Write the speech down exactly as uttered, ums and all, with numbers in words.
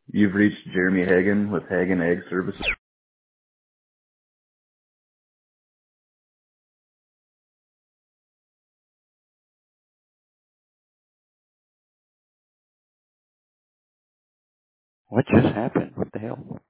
You've reached Jeremy Hagan with Hagan Egg Services. What just happened? What the hell?